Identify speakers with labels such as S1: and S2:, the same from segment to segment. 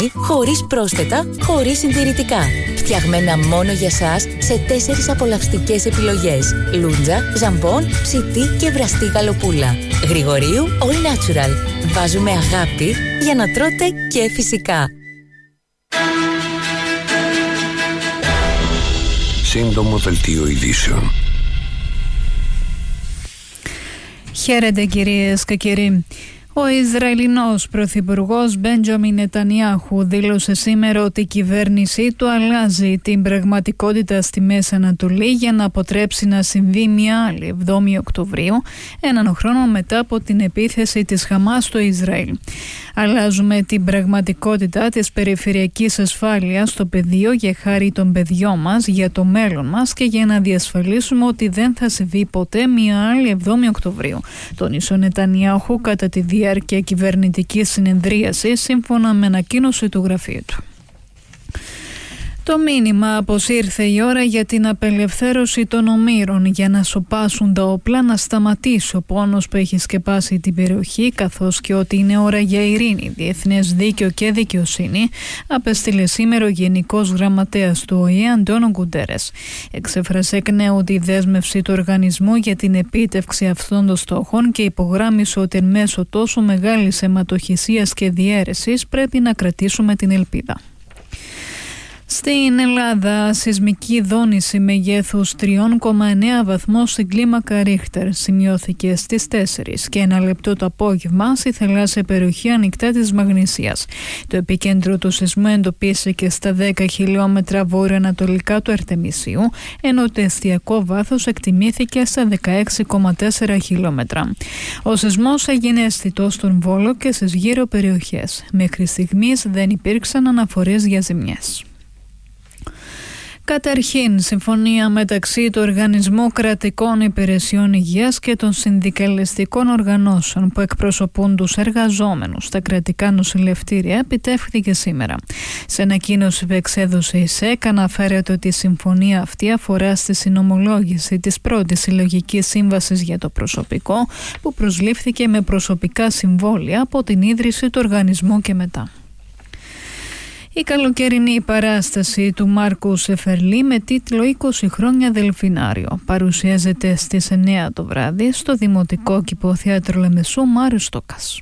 S1: χωρίς πρόσθετα, χωρίς συντηρητικά. Φτιαγμένα μόνο για σας σε 4 απολαυστικές επιλογές. Λούντζα, ζαμπόν, ψητή και βραστή γαλοπούλα. Γρηγορίου All Natural. Βάζουμε αγάπη για να τρώτε και φυσικά.
S2: Σύντομο δελτίο ειδήσεων.
S3: Χαίρετε κυρίες και κύριοι. Ο Ισραηλινός πρωθυπουργός Μπέντζαμιν Νετανιάχου δήλωσε σήμερα ότι η κυβέρνησή του αλλάζει την πραγματικότητα στη Μέση Ανατολή για να αποτρέψει να συμβεί μια άλλη 7η Οκτωβρίου, έναν χρόνο μετά από την επίθεση της Χαμάς στο Ισραήλ. Αλλάζουμε την πραγματικότητα της περιφερειακής ασφάλειας στο πεδίο για χάρη των παιδιών μας, για το μέλλον μας και για να διασφαλίσουμε ότι δεν θα συμβεί ποτέ μια άλλη 7η Οκτωβρίου, τόνισε ο Νετανιάχου κατά τη διάρκεια κυβερνητικής συνεδρίασης, σύμφωνα με ανακοίνωση του γραφείου του. Το μήνυμα πως ήρθε η ώρα για την απελευθέρωση των ομήρων για να σωπάσουν τα όπλα, να σταματήσει ο πόνος που έχει σκεπάσει την περιοχή, καθώς και ότι είναι ώρα για ειρήνη, διεθνές δίκαιο και δικαιοσύνη, απέστειλε σήμερα ο Γενικός Γραμματέας του ΟΗΕ Αντώνιο Γκουντέρες. Εξέφρασε εκ νέου τη δέσμευση του οργανισμού για την επίτευξη αυτών των στόχων και υπογράμμισε ότι εν μέσω τόσο μεγάλης αιματοχυσίας και διαίρεσης πρέπει να κρατήσουμε την ελπίδα. Στην Ελλάδα, σεισμική δόνηση μεγέθους 3,9 βαθμών στην κλίμακα Ρίχτερ σημειώθηκε στις 4 και 1 λεπτό το απόγευμα στη θαλάσσια περιοχή ανοιχτά της Μαγνησίας. Το επίκεντρο του σεισμού εντοπίστηκε στα 10 χιλιόμετρα βορειοανατολικά του Αρτεμισίου, ενώ το εστιακό βάθος εκτιμήθηκε στα 16,4 χιλιόμετρα. Ο σεισμός έγινε αισθητός στον Βόλο και στις γύρω περιοχές. Μέχρι στιγμής δεν υπήρξαν αναφορές για ζημιές. Καταρχήν, συμφωνία μεταξύ του Οργανισμού Κρατικών Υπηρεσιών Υγείας και των συνδικαλιστικών οργανώσεων που εκπροσωπούν τους εργαζόμενους στα κρατικά νοσηλευτήρια επιτεύχθηκε σήμερα. Σε ανακοίνωση που εξέδωσε η ΣΕΚ αναφέρεται ότι η συμφωνία αυτή αφορά στη συνομολόγηση της πρώτης συλλογικής σύμβασης για το προσωπικό που προσλήφθηκε με προσωπικά συμβόλαια από την ίδρυση του οργανισμού και μετά. Η καλοκαιρινή παράσταση του Μάρκου Σεφερλί με τίτλο 20 χρόνια Δελφινάριο παρουσιάζεται στις 9 το βράδυ στο Δημοτικό Κηπόθεατρο Λεμεσού Μάριος Στόκας.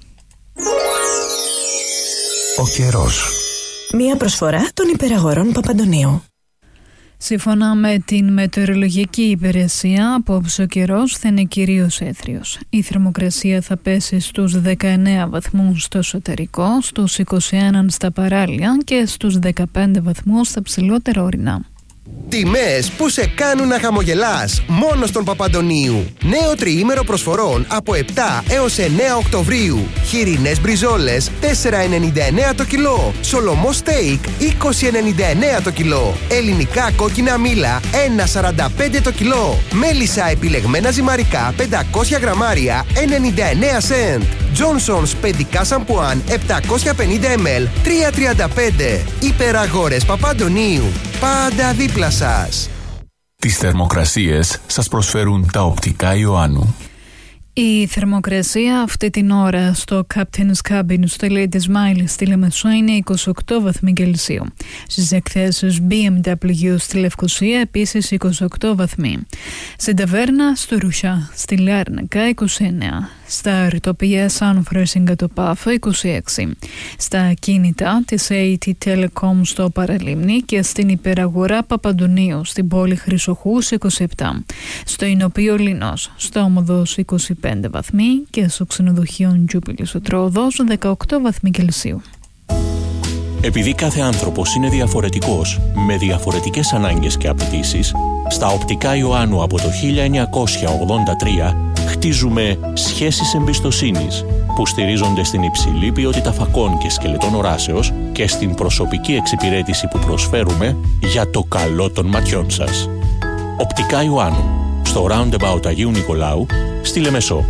S2: Ο καιρός.
S4: Μία προσφορά των υπεραγορών Παπαντονίου.
S3: Σύμφωνα με την μετεωρολογική υπηρεσία, απόψε ο καιρός θα είναι κυρίως έθριος. Η θερμοκρασία θα πέσει στους 19 βαθμούς στο εσωτερικό, στους 21 στα παράλια και στους 15 βαθμούς στα ψηλότερα ορεινά.
S5: Τιμές που σε κάνουν να χαμογελάς μόνο στον Παπαντονίου. Νέο τριήμερο προσφορών από 7 έως 9 Οκτωβρίου. Χοιρινές μπριζόλες 4,99 το κιλό. Σολομό στέικ 20,99 το κιλό. Ελληνικά κόκκινα μήλα 1,45 το κιλό. Μέλισσα επιλεγμένα ζυμαρικά 500 γραμμάρια 99 σεντ. Johnson's παιδικά σαμπουάν 750 ml 3,35. Υπεραγορές Παπαντονίου. Πάντα δίπλα σας.
S6: Τις θερμοκρασίες σας προσφέρουν τα οπτικά Ιωάννου.
S3: Η θερμοκρασία αυτή την ώρα στο Captain's Cabin στο Ladies Mile στη Λεμεσό είναι 28 βαθμοί Κελσίου. Στις εκθέσεις BMW στη Λευκοσία επίσης 28 βαθμοί. Στην ταβέρνα στο Ρουσιά στη Λάρνακα 29. Στα ρητοπία Sunfresh Συγκατοπάφο 26. Στα ακίνητα της AT Telecom στο Παραλίμνη και στην υπεραγορά Παπαντονίου στην πόλη Χρυσοχούς 27. Στο Ηνωπείο Λινός στο Όμοδος 25 βαθμοί και στο ξενοδοχείο Τζούπιλη στο Τρόδος 18 βαθμοί Κελσίου.
S7: Επειδή κάθε άνθρωπος είναι διαφορετικός, με διαφορετικές ανάγκες και απαιτήσεις, στα οπτικά Ιωάννου από το 1983 χτίζουμε σχέσεις εμπιστοσύνης που στηρίζονται στην υψηλή ποιότητα φακών και σκελετών οράσεως και στην προσωπική εξυπηρέτηση που προσφέρουμε για το καλό των ματιών σας. Οπτικά Ιωάννου, στο Roundabout Αγίου Νικολάου, στη Λεμεσό.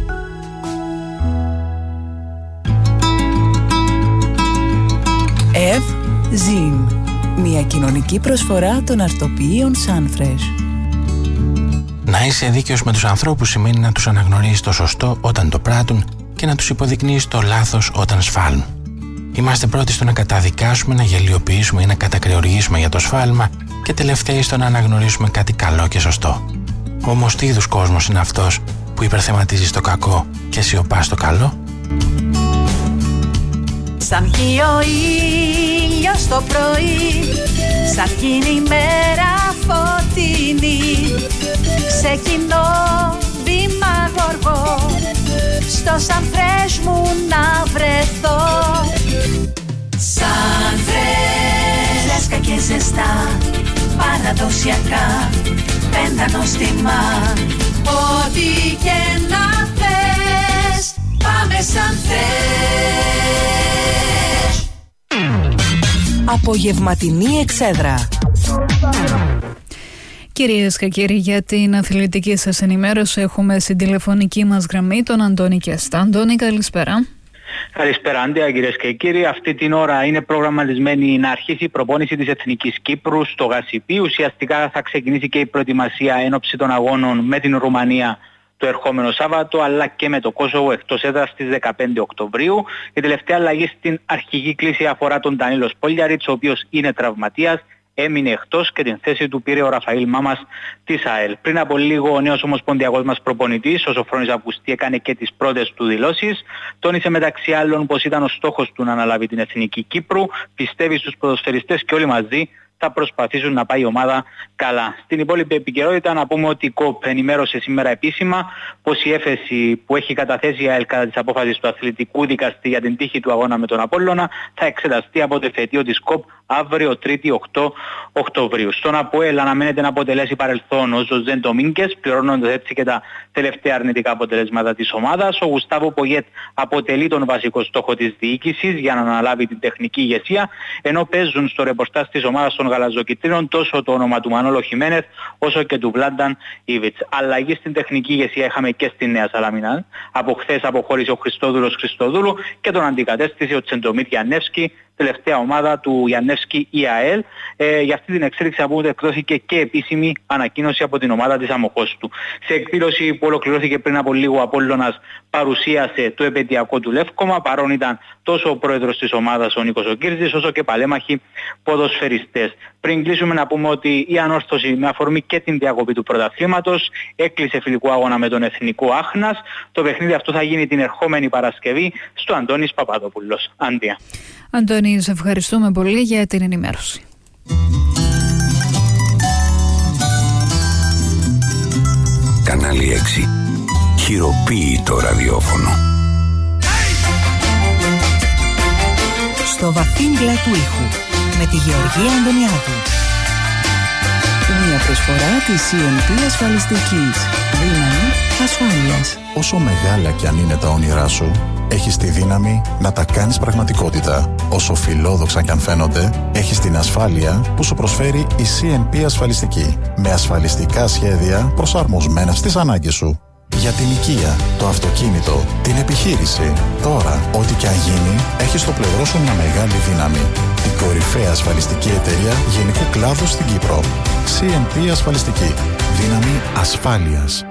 S4: Ζιν, μια κοινωνική προσφορά των αρτοποιείων Sunfresh.
S8: Να είσαι δίκαιος με τους ανθρώπους σημαίνει να τους αναγνωρίζεις το σωστό όταν το πράττουν και να τους υποδεικνύεις το λάθος όταν σφάλουν. Είμαστε πρώτοι στο να καταδικάσουμε, να γελιοποιήσουμε ή να κατακρεουργήσουμε για το σφάλμα και τελευταίοι στο να αναγνωρίσουμε κάτι καλό και σωστό. Όμως τι είδους κόσμος είναι αυτός που υπερθεματίζει στο κακό και σιωπά στο καλό?
S9: Σαν βγει ο ήλιος το πρωί, σαν γίνει η μέρα φωτεινή, ξεκινώ βήμα γοργό, στο Σανφρές μου να βρεθώ. Σανφρές, λέσκα και ζεστά, παραδοσιακά, πέντα νόστιμα, ό,τι και να θες, πάμε Σανφρές.
S4: Απογευματινή εξέδρα.
S3: Κυρίες και κύριοι, για την αθλητική σας ενημέρωση έχουμε στην τηλεφωνική μας γραμμή τον Αντώνη Κιαστά. Αντώνη, καλησπέρα.
S10: Καλησπέρα, Άντια, κυρίες και κύριοι. Αυτή την ώρα είναι προγραμματισμένη να αρχίσει η προπόνηση της Εθνικής Κύπρου στο Γασιπί. Ουσιαστικά θα ξεκινήσει και η προετοιμασία εν ώψη των αγώνων με την Ρουμανία το ερχόμενο Σάββατο, αλλά και με το Κόσοβο εκτός έδρας στις 15 Οκτωβρίου. Η τελευταία αλλαγή στην αρχική κλίση αφορά τον Ντανίλο Σπόλιαριτς, ο οποίος είναι τραυματίας. Έμεινε εκτός και την θέση του πήρε ο Ραφαήλ Μάμας της ΑΕΛ. Πριν από λίγο ο νέος ομοσπονδιακός μας προπονητής, ο Σοφρόνης Αυγουστή, έκανε και τις πρώτες του δηλώσεις. Τόνισε μεταξύ άλλων πως ήταν ο στόχος του να αναλάβει την Εθνική Κύπρου, πιστεύει στους ποδοσφαιριστές και όλοι μαζί θα προσπαθήσουν να πάει η ομάδα καλά. Στην υπόλοιπη επικαιρότητα να πούμε ότι η ΚΟΠ ενημέρωσε σήμερα επίσημα πως η έφεση που έχει καταθέσει η ΑΕΛ κατά της απόφασης του αθλητικού δικαστή για την τύχη του αγώνα με τον Απόλλωνα θα εξεταστεί από το εφετείο της ΚΟΠ αύριο 3η 8 Οκτωβρίου. Στον ΑΠΟΕΛ αναμένεται να αποτελέσει παρελθόν ο Ζωζέ Ντομίνγκες, πληρώνοντας έτσι και τα τελευταία αρνητικά αποτελέσματα της ομάδας. Ο Γουστάβο Πογιέτ αποτελεί τον βασικό στόχο της διοίκησης για να αναλάβει την τεχνική ηγεσία, ενώ παίζουν στο ρεπορτάζ της ομάδας των γαλαζοκυτρίνων τόσο το όνομα του Μανόλο Χιμένεθ όσο και του Βλάνταν Ήβιτς. Αλλαγή στην τεχνική ηγεσία είχαμε και στη Νέα Σαλαμίνα. Από χθες αποχώρησε ο Χριστόδουλος Χριστοδούλου και τον αντικατέστησε ο Τσεντομίρ Γιαννεύσκι, τελευταία ομάδα του Γιαννεύσκι η ΑΕΛ. Για αυτή την εξέλιξη από εκδόθηκε και επίσημη ανακοίνωση από την ομάδα της Αμοχώστου. Σε εκδήλωση που ολοκληρώθηκε πριν από λίγο, ο Απόλλωνας παρουσίασε το επαιτειακό του Λεύκομα. Παρόν ήταν τόσο ο πρόεδρος της ομάδας ο Νίκος Οκύρζης όσο και παλέμαχοι ποδοσφαιριστές. Πριν κλείσουμε να πούμε ότι η ανόρθωση με αφορμή και την διακοπή του πρωταθλήματος έκλεισε φιλικό αγώνα με τον Εθνικό Άχνας. Το παιχνίδι αυτό θα γίνει την ερχόμενη Παρασκευή στο Αντώνης Παπαδόπουλος. Άντια.
S3: Αντώνη, σε ευχαριστούμε πολύ για την ενημέρωση.
S2: Κανάλι 6. Χειροποίητο ραδιόφωνο.
S4: Στο βαθύγκλα του ήχου με τη Γεωργία Αντωνιάδου. Μια προσφορά της CNP ασφαλιστικής. Δύναμη ασφάλειας.
S11: Όσο μεγάλα κι αν είναι τα όνειρά σου, έχεις τη δύναμη να τα κάνεις πραγματικότητα. Όσο φιλόδοξα κι αν φαίνονται, έχεις την ασφάλεια που σου προσφέρει η CNP ασφαλιστική. Με ασφαλιστικά σχέδια προσαρμοσμένα στις ανάγκες σου. Για την οικία, το αυτοκίνητο, την επιχείρηση. Τώρα, ό,τι και αν γίνει, έχεις στο πλευρό σου μια μεγάλη δύναμη. Την κορυφαία ασφαλιστική εταιρεία γενικού κλάδου στην Κύπρο. CNP ασφαλιστική. Δύναμη ασφάλειας.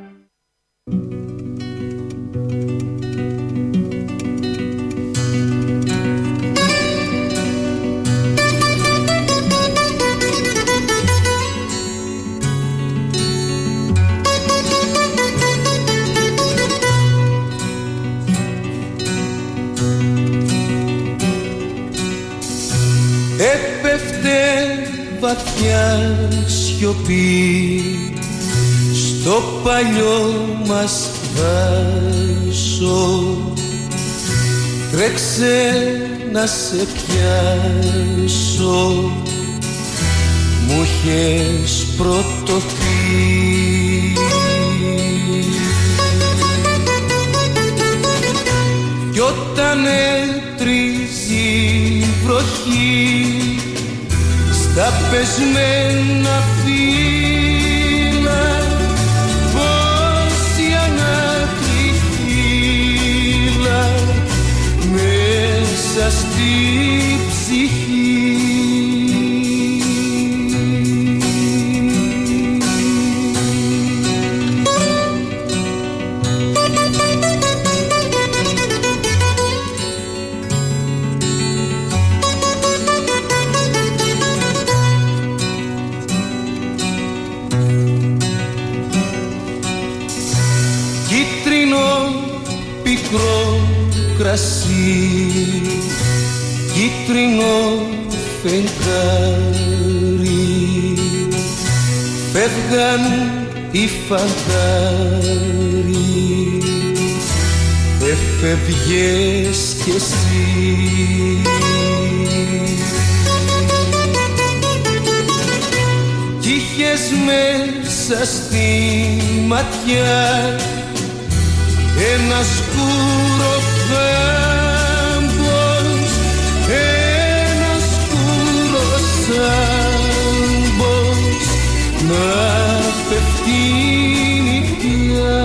S12: Έπεφτε βαθιά σιωπή στο παλιό μας δάσο. Τρέξε να σε πιάσω, μου είχες πρωτοθεί. Κι όταν έτριζε η βροχή στα πεσμένα φύλλα, πόση ανάκρη φύλλα μέσα στη ψυχή. κρασί, κίτρινο φεγγάρι, φεύγαν οι φαντάροι, έφευγες κι εσύ. Κι είχες μέσα στη ματιά ένα σκούρο κάμπος, ένα σκούρο σάμπος να πέφτει νυχτιά.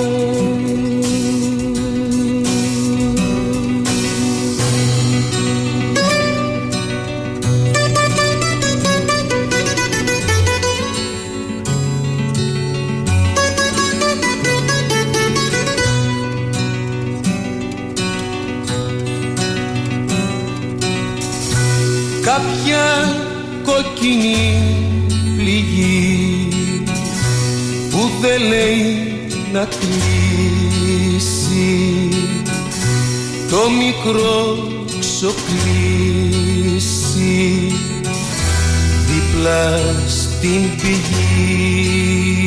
S12: Κάποια κόκκινη πληγή που δεν λέει να κλείσει, το μικρό ξοκλήσει δίπλα στην πηγή.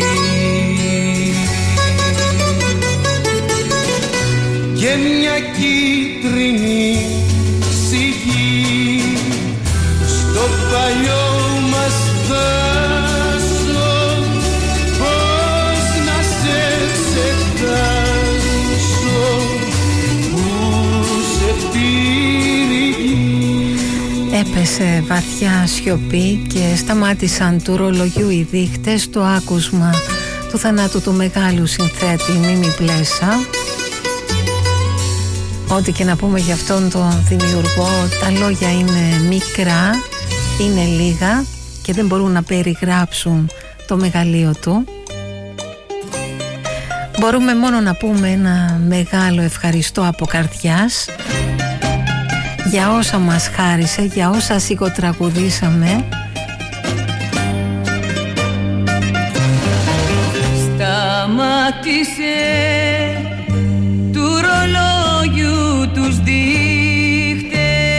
S12: Και μια κίτρινη σιγή στο παλιό μας δάσο, πώς να σε ξεχάσω που σε πήρε.
S13: Έπεσε βαθιά σιωπή και σταμάτησαν του ρολογιού οι δείχτες, το άκουσμα του θανάτου του μεγάλου συνθέτη Μίμη Πλέσα. Ό,τι και να πούμε για αυτόν τον δημιουργό, τα λόγια είναι μικρά, είναι λίγα και δεν μπορούν να περιγράψουν το μεγαλείο του. Μπορούμε μόνο να πούμε ένα μεγάλο ευχαριστώ από καρδιάς για όσα μας χάρισε, για όσα σιγοτραγουδήσαμε.
S9: Σταμάτησε του ρολόγιου τους δείχτες,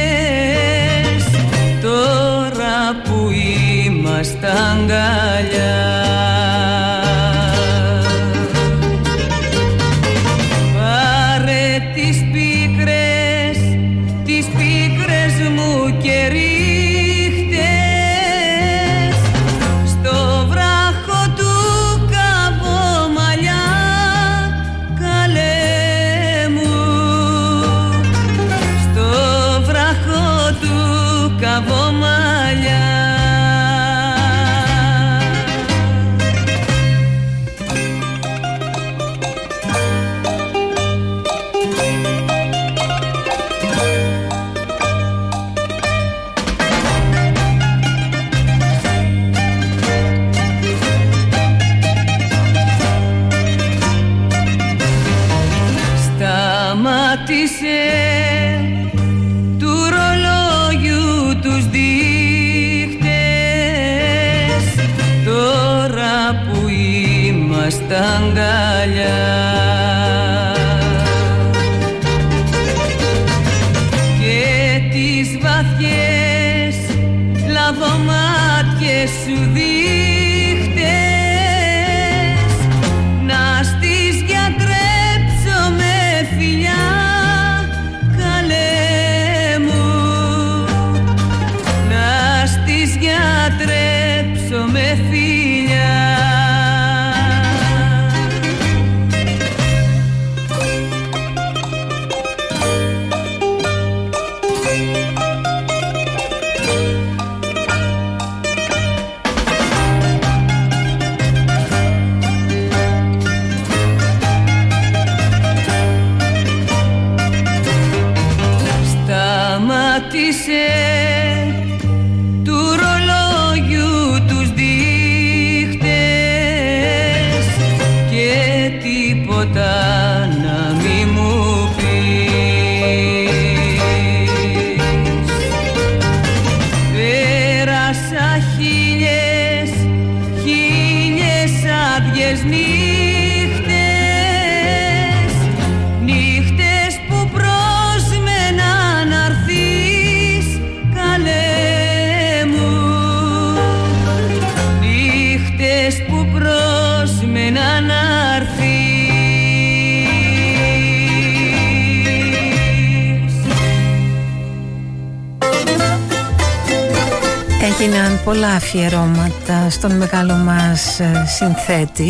S9: τώρα που είμαστε αγκαλιά. Πάρε τις πίκρες μου και ρίχτες στο βράχο του Καβομαλιά, καλέ μου, στο βράχο του Καβομαλιά. Σταμάτησε του ρολόγιου τους δείχτες, τώρα που είμαστε αγκαλιά. Και τις βαθιές λαβομάτιες σου δείχτες, να στις γιατρέψω με φιλιά, καλέ μου, να στις γιατρέψω με φιλιά. Σταμάτησε του ρολόγιου τους δείχτες και τίποτα να μη μου πεις. Πέρασα χίλιες άδειες νύχτες, νύχτες που πρόσβησαν
S13: Έγιναν πολλά αφιερώματα στον μεγάλο μας συνθέτη.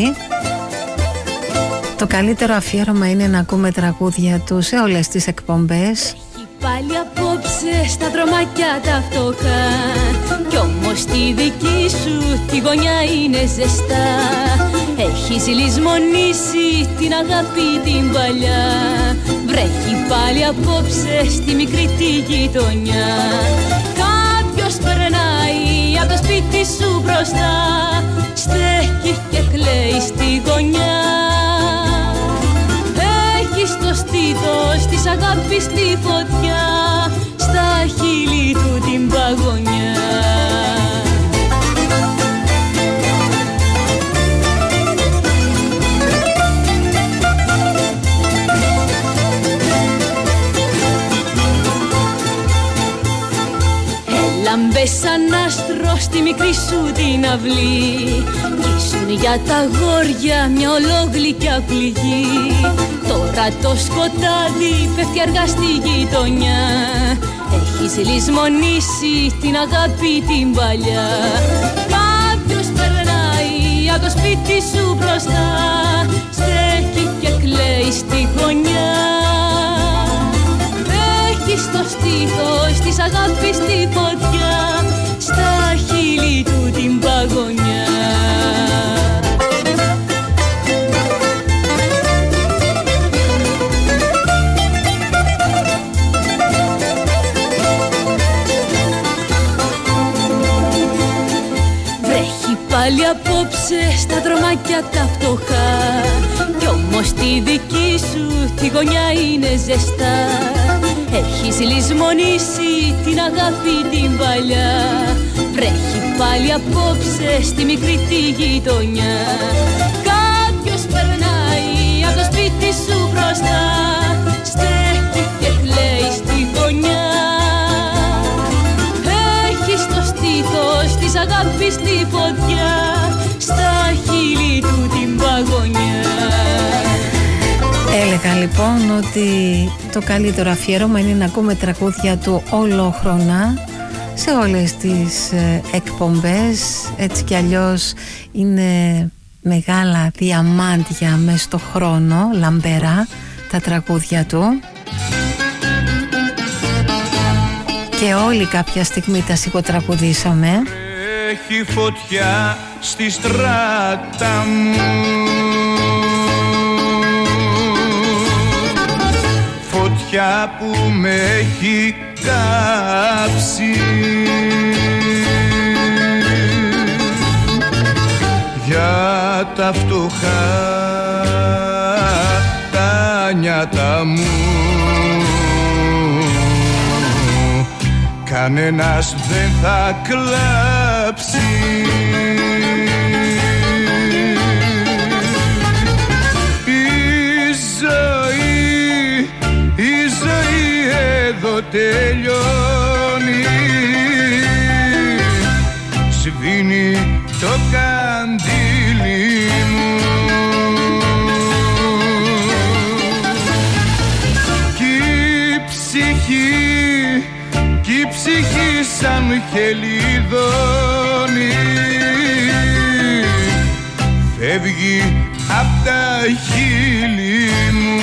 S13: Το καλύτερο αφιέρωμα είναι να ακούμε τραγούδια του σε όλες τις εκπομπές.
S14: Πάλι απόψε στα δρομάκια τα φτωχά, κι όμως τη δική σου τη γωνιά είναι ζεστά. Έχεις λησμονήσει την αγάπη την παλιά. Βρέχει πάλι απόψε στη μικρή τη γειτονιά. Κάποιος περνάει από το σπίτι σου μπροστά, στέκει και κλαίει στη γωνιά. Έχεις το στήθος της αγάπης στη φωτιά, στα χείλη του την παγωνιά. Έλλαμπες σαν άστρο στη μικρή σου την αυλή, κι ήσουν για τα αγόρια μια ολόγλυκια πληγή. Τώρα το σκοτάδι πέφτει αργά στη γειτονιά. Έχεις λησμονήσει την αγάπη την παλιά. Κάποιος περνάει από το σπίτι σου μπροστά, στέκει και κλαίει στη γωνιά. Έχεις το στήθος της αγάπης στη φωτιά, στα χείλη του την παγωνιά. Πάλι απόψε στα δρομάκια τα φτωχά, κι όμως τη δική σου τη γωνιά είναι ζεστά. Έχεις λησμονήσει την αγάπη την παλιά. Βρέχει πάλι απόψε στη μικρή τη γειτονιά. Κάποιος περνάει από το σπίτι σου μπροστά, στέκει και κλαίει στη γωνιά. Έχεις το στήθος της αγάπης στη φωτιά, στα χείλη του την παγωνιά.
S13: Έλεγα λοιπόν ότι το καλύτερο αφιέρωμα είναι να ακούμε τραγούδια του ολόχρονα σε όλες τις εκπομπές. Έτσι κι αλλιώς είναι μεγάλα διαμάντια μες στο χρόνο, λαμπερά τα τραγούδια του. Και όλοι κάποια στιγμή τα σιγοτραγουδήσαμε.
S12: Έχει φωτιά στη στράτα μου, φωτιά που με έχει κάψει. Για τα φτωχά τα νιάτα μου, κανένας δεν θα κλάψει. Η ζωή εδώ τελειώνει. Σβήνει το καντήλι μου κι η ψυχή σαν χελιδόνι φεύγει απ' τα χείλη μου.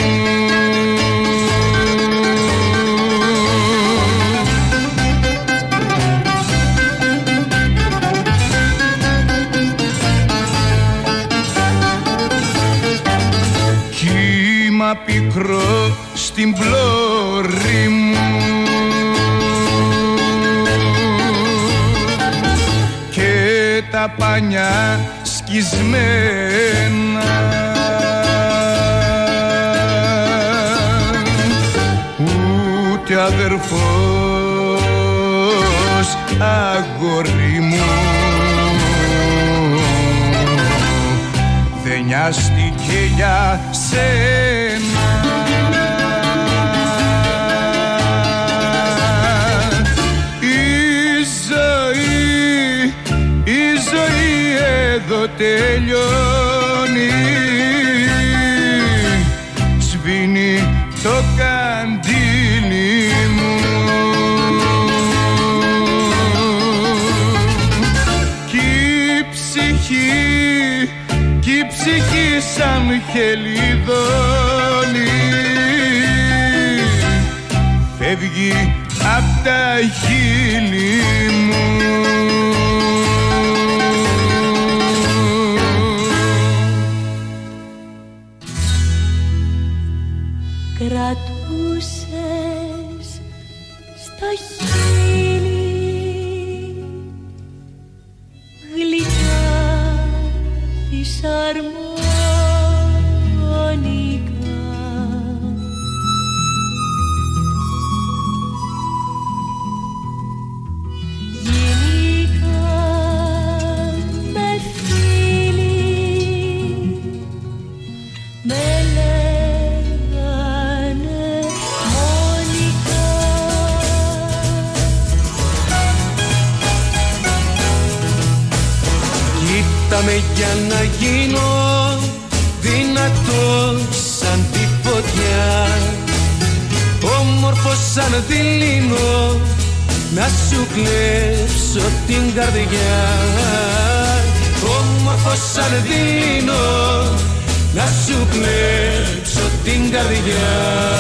S12: Κύμα πικρό στην πλώρη μου και τα πανιά σκισμένα, ούτε αδερφός αγόρι μου δεν νοιάστηκε για σένα. Η ζωή εδώ τελειώνει. Σβήνει το καντήλι μου. σαν χελιδόνι, φεύγει απ' τα χείλη μου.
S14: Κρατούσες στα χείλη γλυκά φυσαρμόνικα, γενικά με φίλοι με
S12: με για να γίνω δυνατός σαν τη φωτιά, όμορφος σαν δειλινό, να σου κλέψω την καρδιά. Όμορφος σαν δειλινό, να σου κλέψω την καρδιά.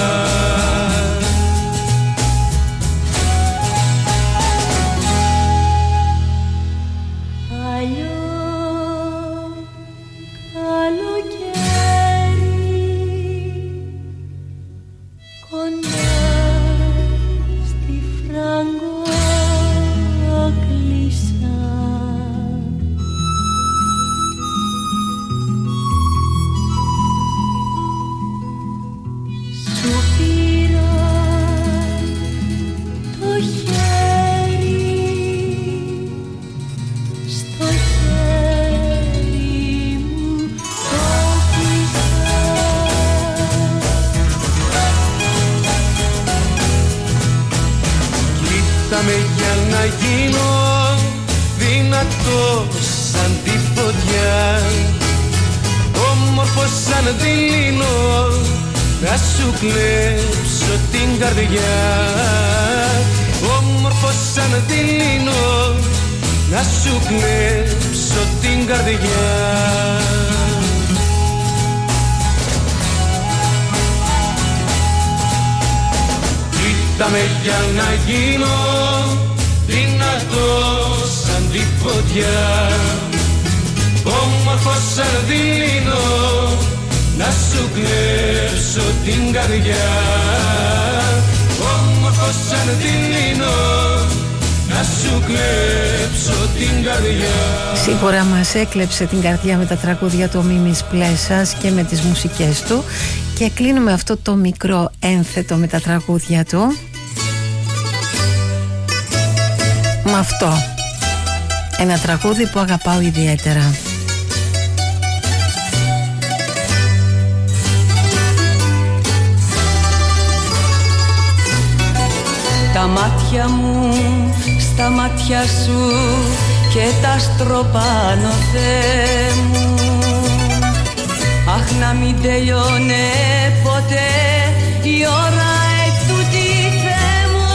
S13: Σίγουρα μας έκλεψε την καρδιά με τα τραγούδια του Μίμης Πλέσας και με τις μουσικές του, και κλείνουμε αυτό το μικρό ένθετο με τα τραγούδια του με αυτό, ένα τραγούδι που αγαπάω ιδιαίτερα.
S9: Τα μάτια μου στα μάτια σου και τα στροπάνω, Θεέ μου. Αχ, να μην τελειώνε ποτέ η ώρα ετούτη, Θεέ μου.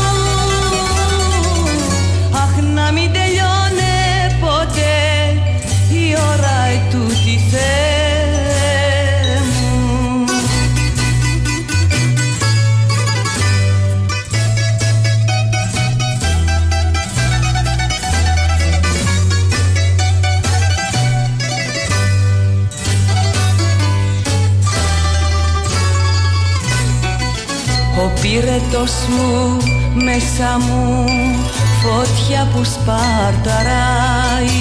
S9: Αχ, να μην τελειώνε ποτέ η ώρα ετούτη, Θεέ μου. Ο πύρετος μου μέσα μου φωτιά που σπαρταράει,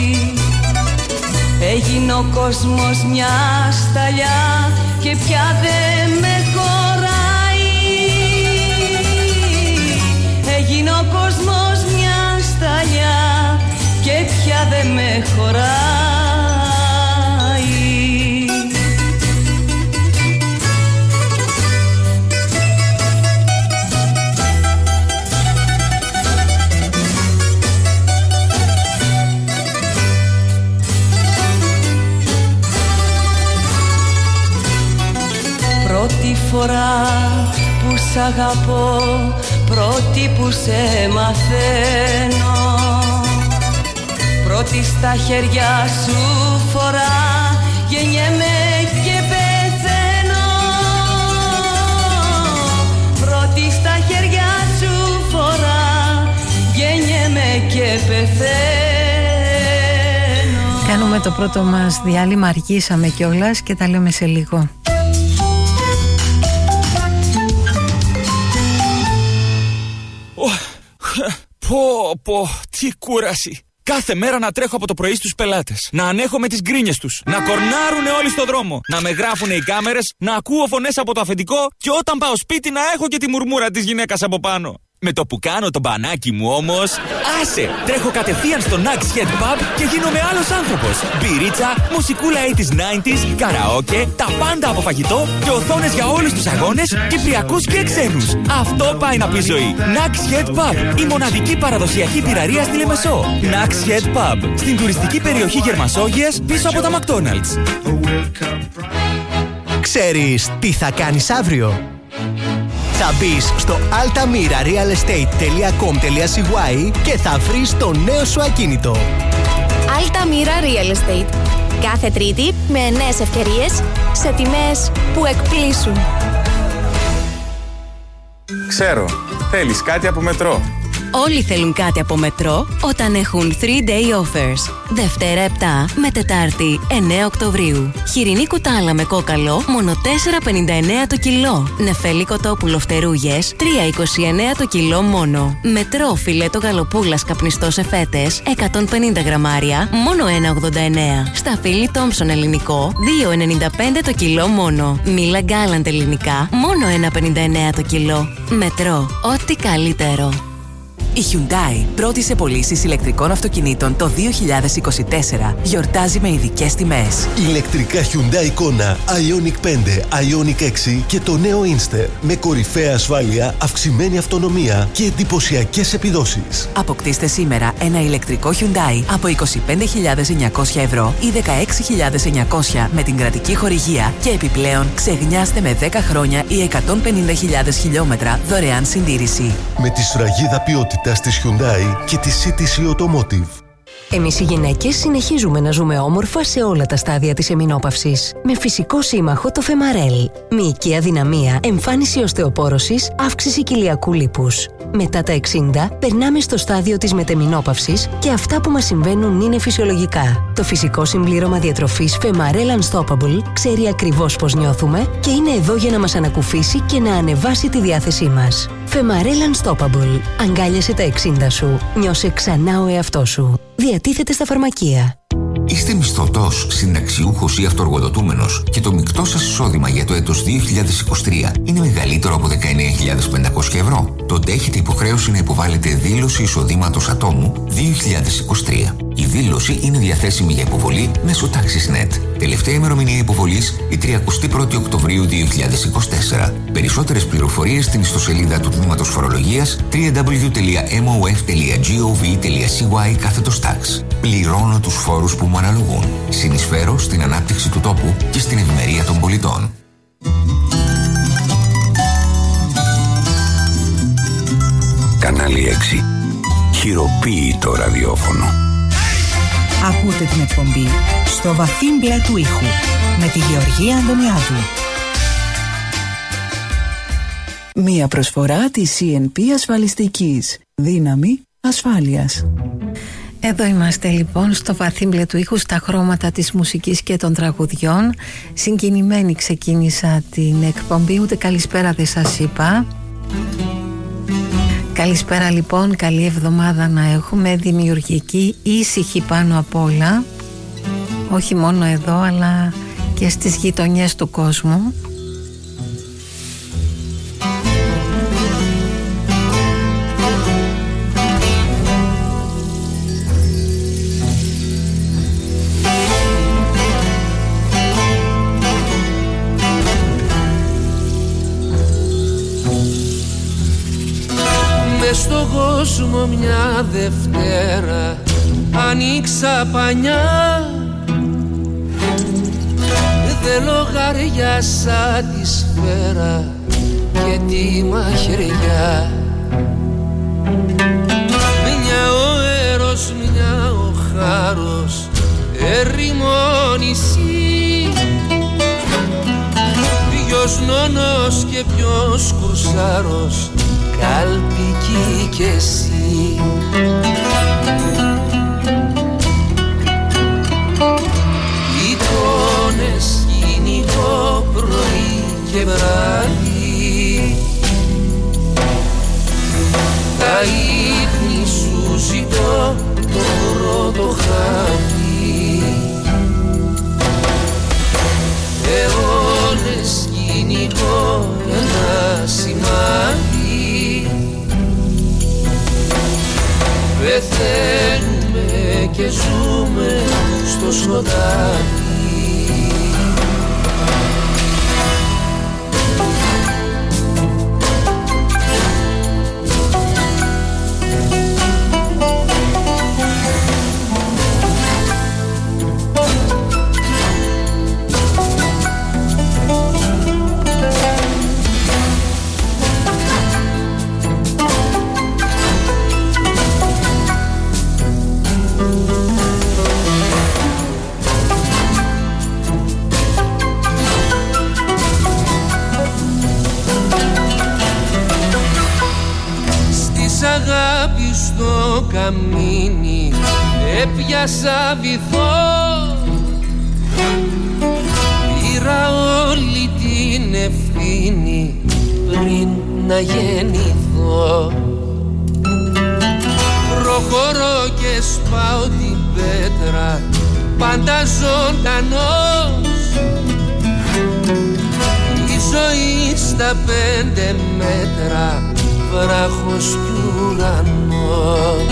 S9: έγινε ο κόσμος μια σταλιά και πια δεν με χωράει. Έγινε ο κόσμος μια σταλιά και πια δεν με χωράει. Πρώτη φορά που σ' αγαπώ, πρώτη που σε μαθαίνω, πρώτη στα χέρια σου φορά γεννιέμαι και πεθαίνω. Πρώτη στα χέρια σου φορά, γεννιέμαι και πεθαίνω.
S13: Κάνουμε το πρώτο μας διάλειμμα, αργήσαμε κιόλας και τα λέμε σε λίγο.
S15: Πω, τι κούραση. Κάθε μέρα να τρέχω από το πρωί στους πελάτες, να ανέχομαι τις γκρίνιες τους, να κορνάρουνε όλοι στο δρόμο, να με γράφουνε οι κάμερες, να ακούω φωνές από το αφεντικό και όταν πάω σπίτι να έχω και τη μουρμούρα της γυναίκας από πάνω. Με το που κάνω το μπανάκι μου όμως, άσε! Τρέχω κατευθείαν στο Nags Head Pub και γίνομαι άλλος άνθρωπος. Μπυρίτσα, μουσικούλα 80s, 90s, καραόκε, τα πάντα από φαγητό και οθόνες για όλους τους αγώνες, κυπριακούς και ξένους. Αυτό πάει να πει ζωή. Nags Head Pub, η μοναδική παραδοσιακή μπειραρία στη Λεμεσό. Nags Head Pub, στην τουριστική περιοχή Γερμασόγειας, πίσω από τα McDonald's.
S5: Ξέρεις τι θα κάνεις αύριο? Θα μπεις στο altamirarealestate.com.cy και θα βρεις το νέο σου ακίνητο.
S16: Altamira Real Estate. Κάθε Τρίτη με νέες ευκαιρίες σε τιμές που εκπλήσουν.
S17: Ξέρω, θέλεις κάτι από Μετρό.
S1: Όλοι θέλουν κάτι από Μετρό όταν έχουν 3-day offers. Δευτέρα 7 με Τετάρτη 9 Οκτωβρίου. Χοιρινή κουτάλα με κόκαλο μόνο 4,59 το κιλό. Νεφέλη κοτόπουλο φτερούγες 3,29 το κιλό μόνο. Μετρό φιλέτο γαλοπούλας καπνιστό σε φέτες 150 γραμμάρια μόνο 1,89. Σταφύλι Τόμψον ελληνικό 2,95 το κιλό μόνο. Μίλα Γκάλαντ ελληνικά μόνο 1,59 το κιλό. Μετρό, ό,τι καλύτερο.
S18: Η Hyundai, πρώτη σε πωλήσεις ηλεκτρικών αυτοκινήτων το 2024, γιορτάζει με ειδικές τιμές.
S19: Ηλεκτρικά Hyundai Kona, Ioniq 5, Ioniq 6 και το νέο Inster με κορυφαία ασφάλεια, αυξημένη αυτονομία και εντυπωσιακές επιδόσεις.
S18: Αποκτήστε σήμερα ένα ηλεκτρικό Hyundai από 25.900 ευρώ ή 16.900 με την κρατική χορηγία και επιπλέον ξεγνιάστε με 10 χρόνια ή 150.000 χιλιόμετρα δωρεάν συντήρηση.
S19: Με τη σφραγίδα ποιότητα της Hyundai και της CTC Automotive.
S1: Εμείς οι γυναίκες συνεχίζουμε να ζούμε όμορφα σε όλα τα στάδια της εμεινόπαυσης. Με φυσικό σύμμαχο το Femarel. Μυϊκή αδυναμία, εμφάνιση οστεοπόρωσης, αύξηση κοιλιακού λίπους. Μετά τα 60, περνάμε στο στάδιο της μετεμεινόπαυσης και αυτά που μας συμβαίνουν είναι φυσιολογικά. Το φυσικό συμπλήρωμα διατροφής Femarel Unstoppable ξέρει ακριβώς πώς νιώθουμε και είναι εδώ για να μας ανακουφίσει και να ανεβάσει τη διάθεσή μας. Femarel Unstoppable. Αγκάλιασε τα 60 σου. Νιώσε ξανά ο εαυτός σου. Διατίθεται στα φαρμακεία.
S20: Είστε μισθωτός, συνταξιούχος ή αυτοεργοδοτούμενος και το μεικτό σας εισόδημα για το έτος 2023 είναι μεγαλύτερο από 19.500 ευρώ. Τότε έχετε υποχρέωση να υποβάλλετε δήλωση εισοδήματος ατόμου 2023. Η δήλωση είναι διαθέσιμη για υποβολή μέσω TaxisNet. Τελευταία ημερομηνία υποβολής η 31η Οκτωβρίου 2024. Περισσότερες πληροφορίες στην ιστοσελίδα του Τμήματος Φορολογίας www.mof.gov.cy/tax. Πληρώνω τους φόρους που μου αναλογούν. Συνεισφέρω στην ανάπτυξη του τόπου και στην ευημερία των πολιτών.
S2: Κανάλι 6. Χειροποίητο ραδιόφωνο.
S4: Ακούτε την εκπομπή στο βαθύ μπλε του ήχου με τη Γεωργία Αντωνιάδου. Μία προσφορά της CNP Ασφαλιστικής. Δύναμη ασφάλειας.
S13: Εδώ είμαστε λοιπόν στο βαθύ μπλε του ήχου, στα χρώματα της μουσικής και των τραγουδιών. Συγκινημένη ξεκίνησα την εκπομπή, ούτε καλησπέρα δεν σας είπα. Καλησπέρα λοιπόν, καλή εβδομάδα να έχουμε, δημιουργική, ήσυχη πάνω απ' όλα. Όχι μόνο εδώ αλλά και στις γειτονιές του κόσμου.
S12: Στον κόσμο μια Δευτέρα ανοίξα πανιά, δε λογαριάσα τη σφαίρα και τη μαχαιριά. Μια ο έρος, μια ο χάρος, ερημώνηση νόνος και ποιος κουρσάρος, κάλπικη κι εσύ. Εικόνες κυνηγώ πρωί και βράδυ, τα ίχνη σου ζητώ το πρώτο χάδι. Αιώνες κυνηγώ ένα σημάδι, πεθαίνουμε και ζούμε στο σκοτάδι. Στο καμίνι έπιασα βυθό, πήρα όλη την ευθύνη πριν να γεννηθώ. Προχωρώ και σπάω την πέτρα, πάντα ζωντανός. Η ζωή στα 5 μέτρα, βράχος κι ουρανός.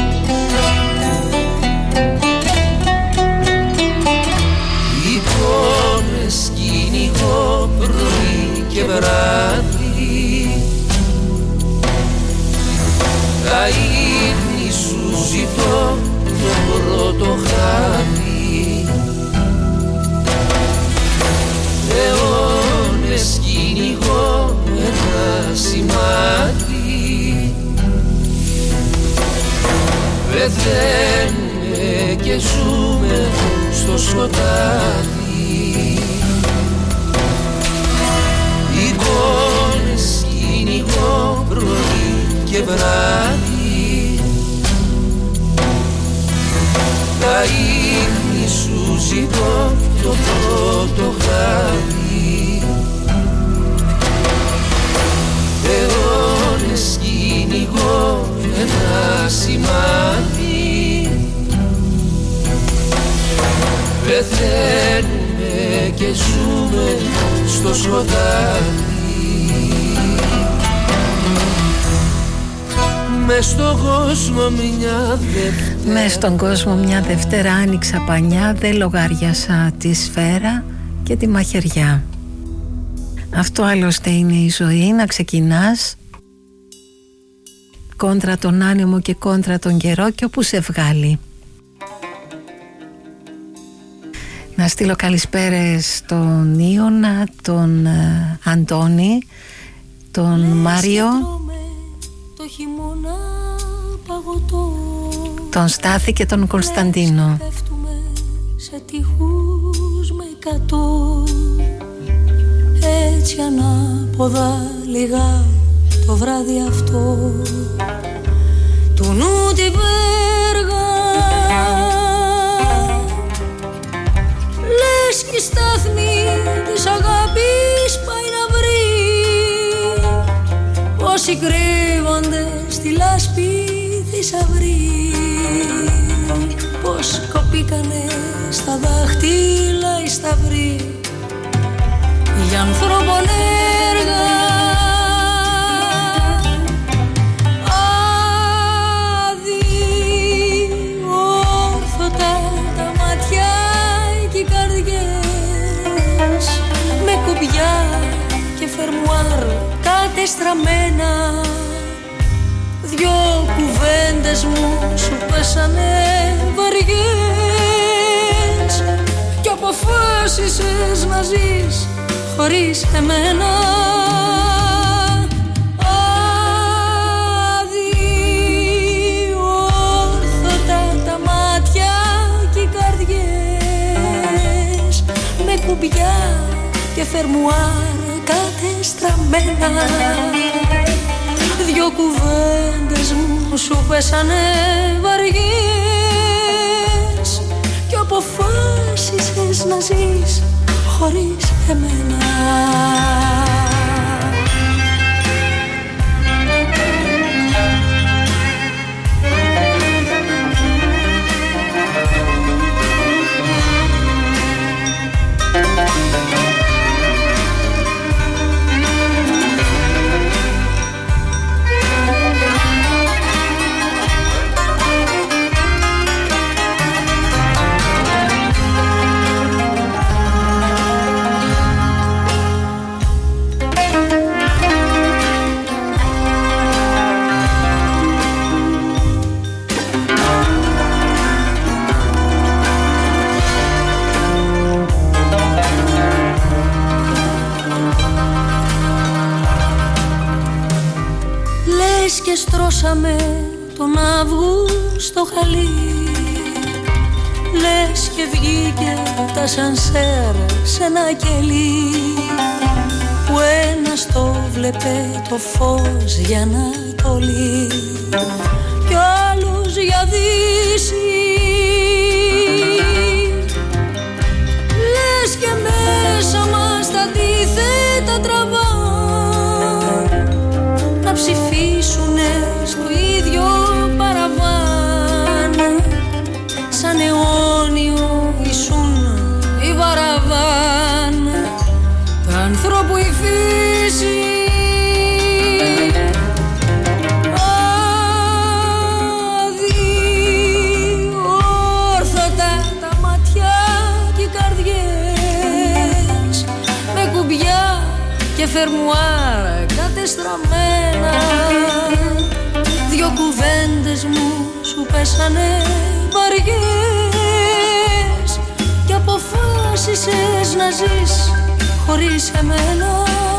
S12: Εικόνες κυνηγώ πρωί και βράδυ, τα ίχνη σου ζητώ το πρώτο χάδι. Αιώνες κυνηγώ ένα σημάδι, πεθαίνουμε και ζούμε στο σκοτάδι. Εικόνες κυνηγώ πρωί και βράδυ, τα ίχνη σου ζητώ το πρώτο χάδι. Αιώνες κυνηγώ ένα σημάδι, πεθαίνουμε και ζούμε στο σκοτάδι. Μες στον κόσμο μια Δευτέρα,
S13: μες στον κόσμο μια Δευτέρα άνοιξα πανιά, δεν λογάριασα τη σφαίρα και τη μαχαιριά. Αυτό άλλωστε είναι η ζωή, να ξεκινάς κόντρα τον άνεμο και κόντρα τον καιρό και όπου σε βγάλει. Να στείλω καλησπέρες στον Ιωνα, τον Αντώνη, τον Μάριο,
S14: το χειμώνα παγωτό,
S13: τον Στάθη και τον Κωνσταντίνο.
S14: Σε τείχους με 100, έτσι ανάποδα λιγά το βράδυ αυτό, του νου τη βέργα, λες κι η στάθμη της αγάπης πάει να βρει, όσοι κρύβονται στη λάσπη θησαυρή, πως κοπήκανε στα δάχτυλα οι σταυροί για ανθρώπων έργα. Αδιόρθωτα τα μάτια και οι καρδιές, με κουμπιά και φερμουάρ κατεστραμμένα, δυο κουβέντες μου σου πέσανε βαριές κι αποφάσισες να ζεις χωρίς εμένα. Αδιόρθωτα τα μάτια και οι καρδιές, με κουμπιά και φερμουάρ
S21: κατεστραμμένα. Δυο κουβέντες μου σου πέσανε βαριές κι αποφάσισες να ζεις χωρίς εμένα. Και στρώσαμε τον Αύγουστο χαλί. Λες και βγήκε τα σανσέρ σε ένα κελί που ένας το βλέπε το φως για Ανατολή κι άλλος για Δύση. Λες και μέσα μας τα αντίθετα τραβά να ψηφίσουνε στο ίδιο παραβάν. Σαν αιώνιο ήσουν η παραβάν του ανθρώπου η φύση. Αδιόρθωτα τα μάτια και οι καρδιές με κουμπιά και φερμουάρ κατεστραμμένα. Δυο κουβέντες μου σου πέσανε βαριές κι αποφάσισες να ζεις χωρίς εμένα.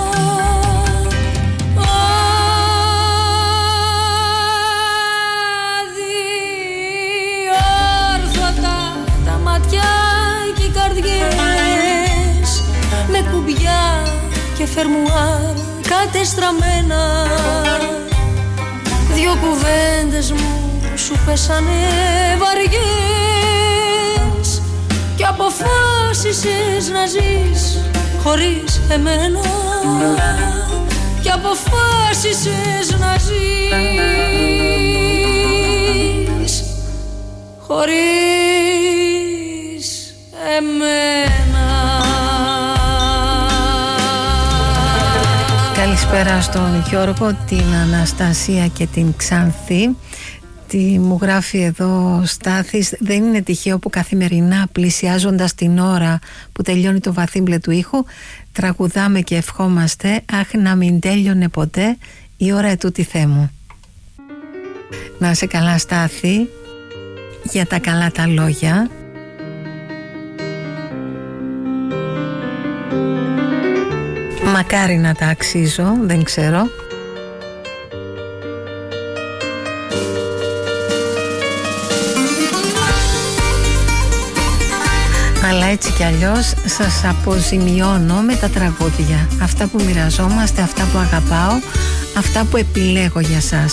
S21: Αδιόρθωτα τα μάτια και οι καρδιές με κουμπιά και φερμουάρ κατεστραμμένα. Δυο κουβέντες μου σου πέσανε βαριές κι αποφάσισες να ζεις χωρίς εμένα. Κι αποφάσισες να ζεις χωρίς εμένα.
S13: Καλησπέρα στον Γιώργο, την Αναστασία και την Ξανθή. Τι μου γράφει εδώ ο Στάθης: δεν είναι τυχαίο που καθημερινά πλησιάζοντας την ώρα που τελειώνει το βαθύ μπλε του ήχου τραγουδάμε και ευχόμαστε αχ να μην τέλειωνε ποτέ η ώρα ετούτη Θεέ μου. Να σε καλά Στάθη, για τα καλά τα λόγια. Μακάρι να τα αξίζω, δεν ξέρω. Αλλά έτσι κι αλλιώς σας αποζημιώνω με τα τραγούδια. Αυτά που μοιραζόμαστε, αυτά που αγαπάω, αυτά που επιλέγω για σας.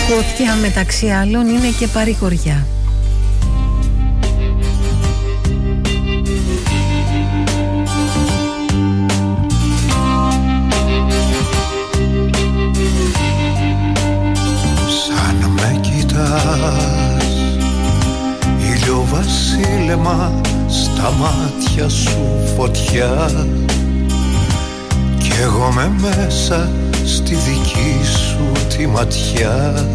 S13: Κακοθιά μεταξύ άλλων είναι και παρηγοριά.
S6: Σαν με κοιτάς, ηλιοβασίλεμα, στα μάτια σου φωτιά, κι εγώ με μέσα στη δική σου τη ματιά.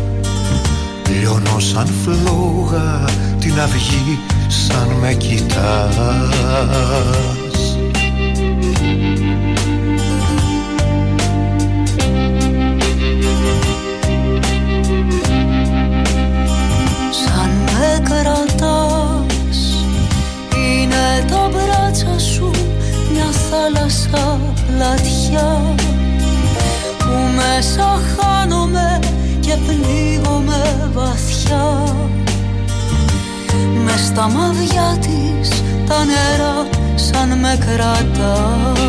S6: Λιώνω σαν φλόγα την αυγή, σαν με κοιτάς.
S21: Σαν με κρατάς, είναι τα μπράτσα σου μια θάλασσα πλατιά, που μέσα χάνομαι και πνίγομαι βαθιά. Μες στα μαυριά της τα νερά σαν με κρατάς.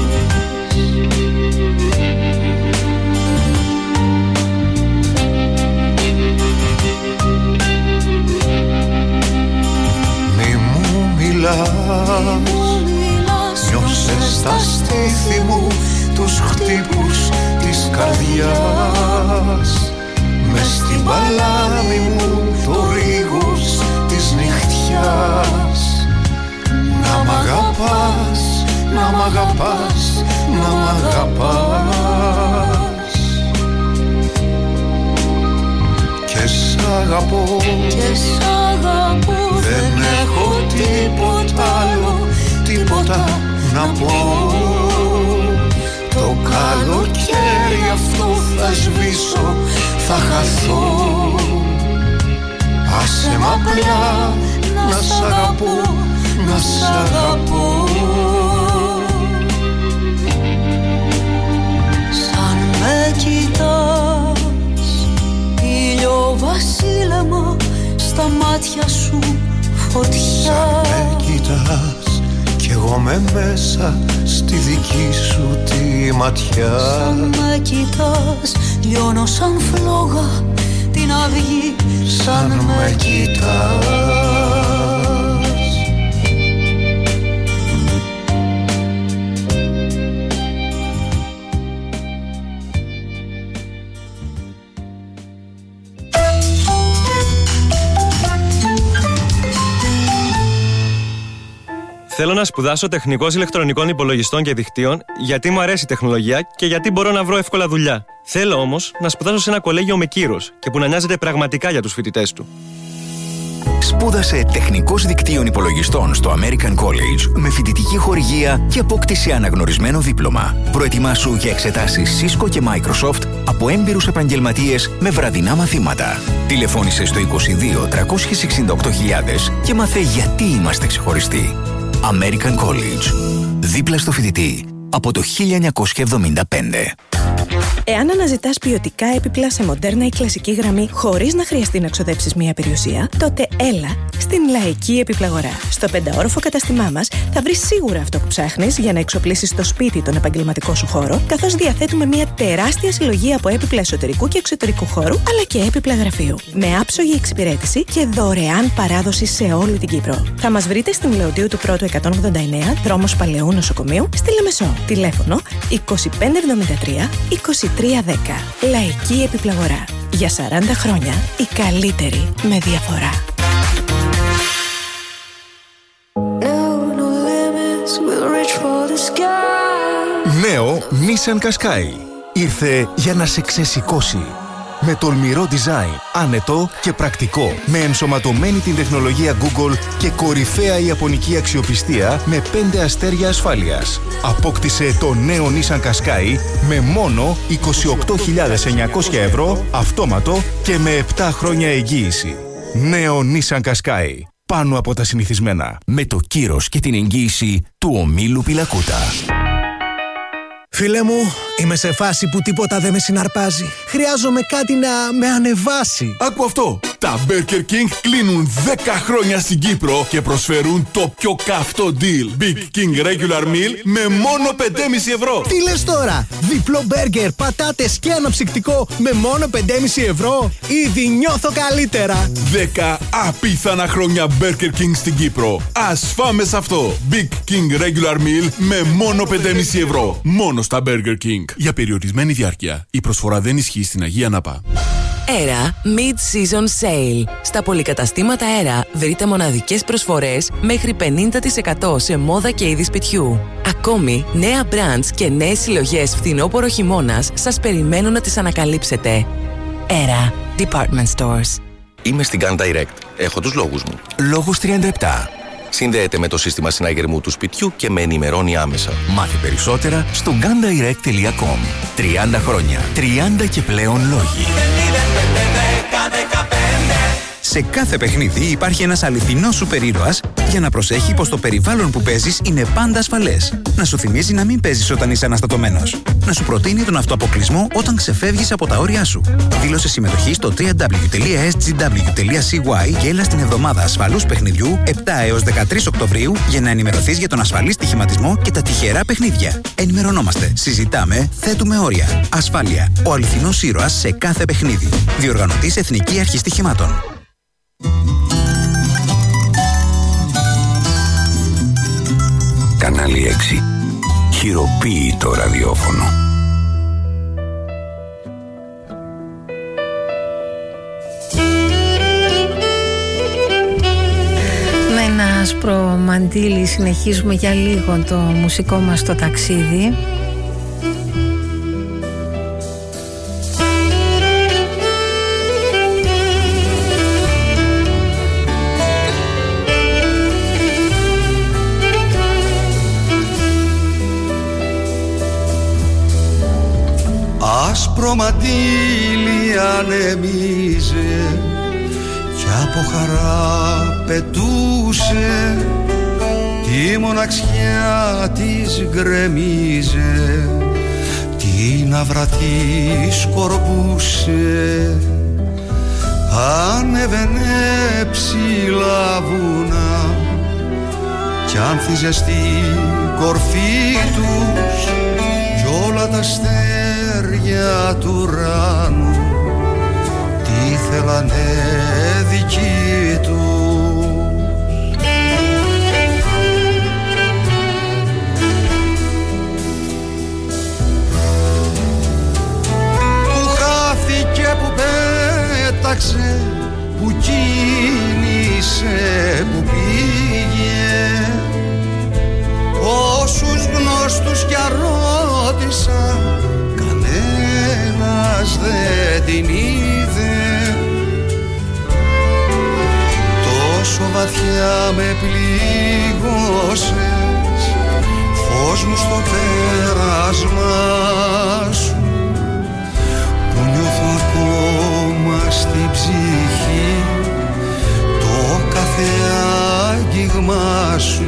S6: Μη μου μιλάς, νιώσε στα στήθη μου τους χτύπους της καρδιάς. Μες στην παλάμη μου το ρίγος της νυχτιάς. Να μ' αγαπάς, να μ' αγαπάς, να μ' αγαπάς. Και σ' αγαπώ,
S21: και σ' αγαπώ,
S6: δεν έχω τίποτα άλλο, τίποτα να πω. Το καλοκαίρι αυτό θα σβήσω, θα χαθώ. Άσε μ' απλά να σ' αγαπώ, να σ' αγαπώ.
S21: Σαν με κοιτάς, ήλιο βασίλεμα, στα μάτια σου φωτιά.
S6: Σαν με κοιτάς, κι εγώ με μέσα στη δική σου τη ματιά.
S21: Σαν με κοιτάς, λιώνω σαν φλόγα την αυγή, σαν με κοιτάς.
S22: Θέλω να σπουδάσω τεχνικός ηλεκτρονικών υπολογιστών και δικτύων, γιατί μου αρέσει η τεχνολογία και γιατί μπορώ να βρω εύκολα δουλειά. Θέλω όμως να σπουδάσω σε ένα κολέγιο με κύρος και που να νοιάζεται πραγματικά για τους φοιτητές του.
S23: Σπούδασε τεχνικός δικτύων υπολογιστών στο American College με φοιτητική χορηγία και απόκτηση αναγνωρισμένο δίπλωμα. Προετοιμάσου για εξετάσεις Cisco και Microsoft από έμπειρους επαγγελματίες με βραδινά μαθήματα. Τηλεφώνησε στο 22 368.000 και μάθε γιατί είμαστε ξεχωριστοί. American College. Δίπλα στο φοιτητή από το 1975.
S24: Εάν αναζητάς ποιοτικά έπιπλα σε μοντέρνα ή κλασική γραμμή χωρίς να χρειαστεί να ξοδέψεις μία περιουσία, τότε έλα στην Λαϊκή Επιπλαγορά. Στο 5όροφο καταστημά μας θα βρεις σίγουρα αυτό που ψάχνεις για να εξοπλίσεις στο σπίτι τον επαγγελματικό σου χώρο, καθώς διαθέτουμε μία τεράστια συλλογή από έπιπλα εσωτερικού και εξωτερικού χώρου, αλλά και έπιπλα γραφείου. Με άψογη εξυπηρέτηση και δωρεάν παράδοση σε όλη την Κύπρο. Θα μας βρείτε στην Λεωντίου του Πρώτου 189, δρόμος Παλαιού Νοσοκομείου, στη Λεμεσό. Τηλέφωνο 2573 2310. Λαϊκή Επιπλαγορά. Για 40 χρόνια η καλύτερη με διαφορά.
S25: Νέο Nissan Qashqai. Ήρθε για να σε ξεσηκώσει. Με τολμηρό design, άνετο και πρακτικό. Με ενσωματωμένη την τεχνολογία Google και κορυφαία ιαπωνική αξιοπιστία με 5 αστέρια ασφάλειας. Απόκτησε το νέο Nissan Qashqai με μόνο 28.900 ευρώ αυτόματο και με 7 χρόνια εγγύηση. Νέο Nissan Qashqai. Πάνω από τα συνηθισμένα.
S23: Με το κύρος και την εγγύηση του ομίλου Πιλακούτα.
S26: Φίλε μου, είμαι σε φάση που τίποτα δεν με συναρπάζει. Χρειάζομαι κάτι να με ανεβάσει.
S25: Άκου αυτό.
S3: Τα Burger King κλείνουν 10 χρόνια στην Κύπρο και προσφέρουν το πιο καυτό deal. Big King Regular Meal με μόνο 5,5 ευρώ.
S7: Τι λες τώρα? Διπλό μπέργκερ, πατάτες και αναψυκτικό με μόνο 5,5 ευρώ? Ήδη νιώθω καλύτερα.
S3: 10 απίθανα χρόνια Burger King στην Κύπρο. Ας φάμε σε αυτό. Big King Regular Meal με μόνο 5,5 ευρώ. Μόνο στα Burger King. Για περιορισμένη διάρκεια. Η προσφορά δεν ισχύει στην Αγία Ναπά.
S18: Era Mid-Season Sale. Στα πολυκαταστήματα Era βρείτε μοναδικές προσφορές μέχρι 50% σε μόδα και είδη σπιτιού. Ακόμη, νέα brands και νέες συλλογές φθινόπωρο χειμώνας σας περιμένουν να τις ανακαλύψετε. Era Department Stores.
S8: Είμαι στην Gun Direct. Έχω τους λόγους μου. Λόγους 37. Συνδέεται με το σύστημα συναγερμού του σπιτιού και με ενημερώνει άμεσα. Μάθει περισσότερα στο gundirect.com. 30 χρόνια. 30 και πλέον λόγοι.
S10: Σε κάθε παιχνίδι υπάρχει ένας αληθινός σούπερ ήρωας για να προσέχει πως το περιβάλλον που παίζεις είναι πάντα ασφαλές. Να σου θυμίζει να μην παίζεις όταν είσαι αναστατωμένος. Να σου προτείνει τον αυτοαποκλεισμό όταν ξεφεύγεις από τα όρια σου. Δήλωσε συμμετοχή στο www.sgw.cy και έλα στην εβδομάδα ασφαλούς παιχνιδιού 7 έως 13 Οκτωβρίου για να ενημερωθείς για τον ασφαλή στοιχηματισμό και τα τυχερά παιχνίδια. Ενημερωνόμαστε, συζητάμε, θέτουμε όρια. Ασφάλεια. Ο αληθινός ήρωας σε κάθε παιχνίδι. Διοργανωτής Εθνική Αρχή Στοιχημάτων.
S2: Κανάλι 6. Χειροποίητο ραδιόφωνο.
S13: Με ένα άσπρο μαντίλι συνεχίζουμε για λίγο το μουσικό μας το ταξίδι.
S6: Άσπρο μαντίλι ανεμίζε κι από χαρά πετούσε, τη μοναξιά της γκρεμίζε, την αύρα της σκορπούσε. Ανέβαινε ψηλά βουνά κι άνθιζε στην κορφή τους κι όλα τα αστέρια του ουρανού τι θέλανε δικοί τους. Που χάθηκε, που πέταξε, που κίνησε, που πήγε, όσους γνώστους κι αρώτησα κανένας δεν την είδε. Τόσο βαθιά με πλήγωσες, φως μου στο πέρασμα σου, που νιώθω ακόμα στην ψυχή το κάθε άγγιγμα σου.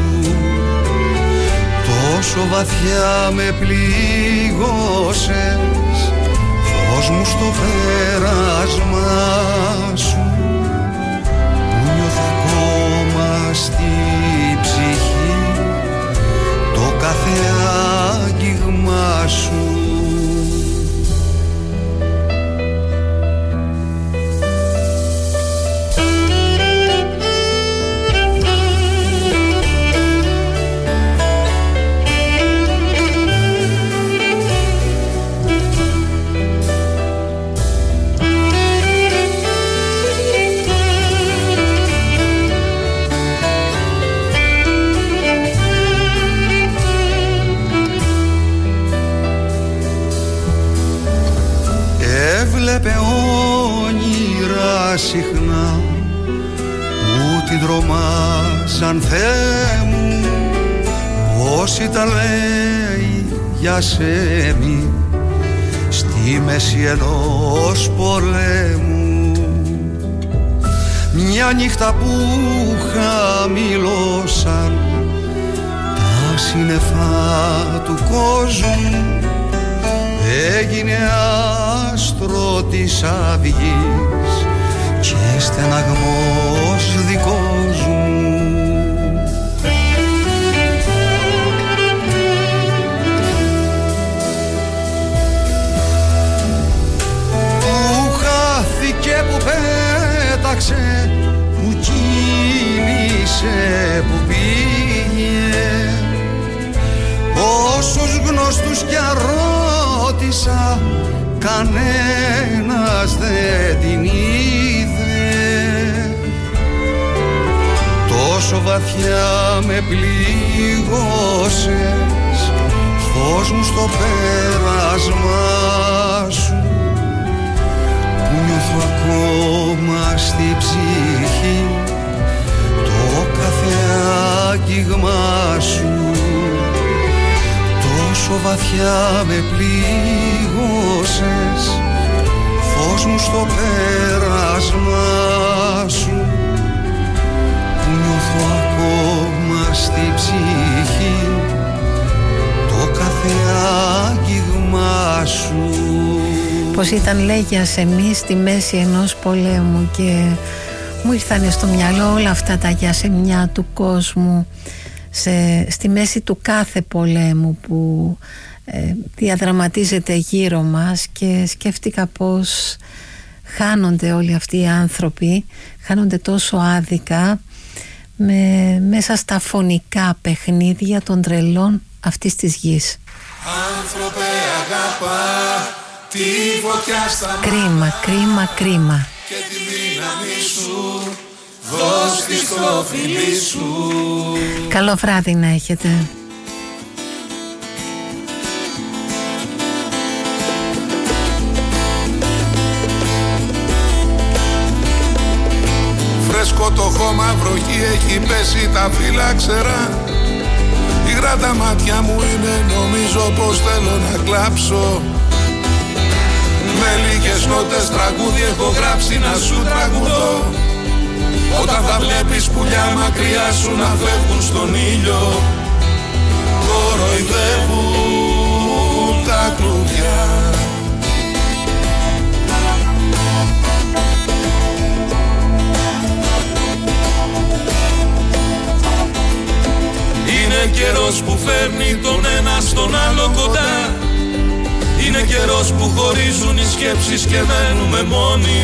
S6: Τόσο βαθιά με πλήγωσες, φως μου στο πέρασμα σου, που νιώθω ακόμα στην ψυχή το κάθε άγγιγμα σου. Έβλεπε όνειρα συχνά που την τρομάζαν, Θεέ μου, πως ήταν λέει για σέμι στη μέση ενός πολέμου. Μια νύχτα που χαμηλώσαν τα σύννεφα του κόσμου, έγινε άστρο της αυγής και στεναγμός δικός μου. Που χάθηκε, που πέταξε, που κίνησε, που πήγε, όσους γνωστούς κι αρώτησα, κανένας δεν την είδε. Τόσο βαθιά με πλήγωσες, φως μου στο πέρασμά σου, που νιώθω ακόμα στη ψυχή το κάθε άγγιγμά σου. Τόσο βαθιά με πλήγωσες, φως μου στο πέρασμά σου, που νιώθω ακόμα στη ψυχή το κάθε άγγιγμά σου.
S13: Πως ήταν, λέει, για σεμί στη μέση ενός πολέμου, και μου ήρθανε στο μυαλό όλα αυτά τα γιασεμιά του κόσμου στη μέση του κάθε πολέμου που διαδραματίζεται γύρω μας, και σκέφτηκα πως χάνονται όλοι αυτοί οι άνθρωποι, χάνονται τόσο άδικα μέσα στα φωνικά παιχνίδια των τρελών αυτής της γης.
S6: Άνθρωπε αγάπα, τη φωτιά στα
S13: κρίμα, κρίμα, κρίμα.
S6: Και τη δύναμη σου δώσ' τη στο φιλί σου.
S13: Καλό βράδυ να έχετε.
S6: Φρέσκο το χώμα, βροχή έχει πέσει τα φύλλα ξερά. Υγρά τα μάτια μου είναι, νομίζω πως θέλω να κλάψω. Με λίγες νότες τραγούδι έχω γράψει να σου τραγουδώ. Όταν θα βλέπεις πουλιά μακριά σου να φεύγουν στον ήλιο, κοροϊδεύουν τα κλουβιά. Είναι καιρός που φέρνει τον ένα στον άλλο κοντά. Είναι καιρός που χωρίζουν οι σκέψεις και μένουμε μόνοι.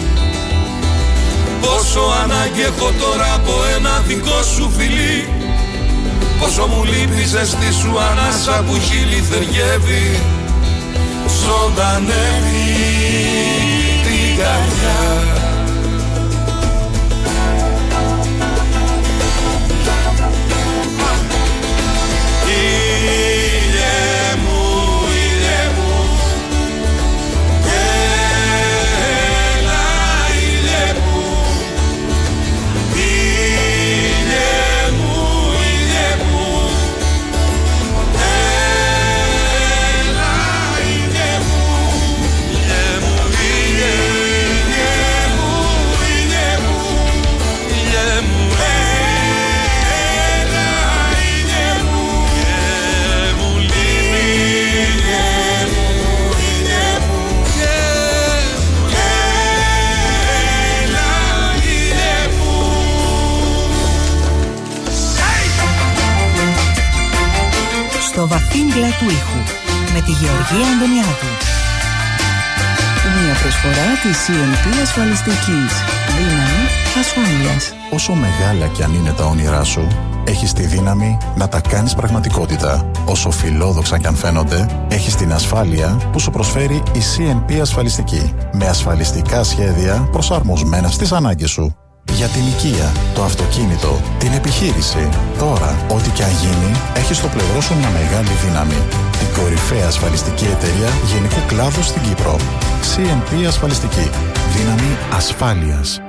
S6: Πόσο ανάγκη έχω τώρα από ένα δικό σου φιλί. Πόσο μου λείπει ζεστή σου ανάσα που χείλη θεργεύει. Ζωντανεύει την καρδιά.
S4: Στο βαθύ μπλε του ήχου με τη Γεωργία Αντωνιάδου.
S5: Μια προσφορά της CNP ασφαλιστικής. Δύναμη ασφάλειας.
S9: Όσο μεγάλα κι αν είναι τα όνειρά σου, έχεις τη δύναμη να τα κάνεις πραγματικότητα. Όσο φιλόδοξα κι αν φαίνονται, έχεις την ασφάλεια που σου προσφέρει η CNP ασφαλιστική. Με ασφαλιστικά σχέδια προσαρμοσμένα στις ανάγκες σου. Για την οικία, το αυτοκίνητο, την επιχείρηση. Τώρα, ό,τι και αν γίνει, έχεις στο πλευρό σου μια μεγάλη δύναμη. Την κορυφαία ασφαλιστική εταιρεία γενικού κλάδου στην Κύπρο. CNP ασφαλιστική. Δύναμη ασφάλειας.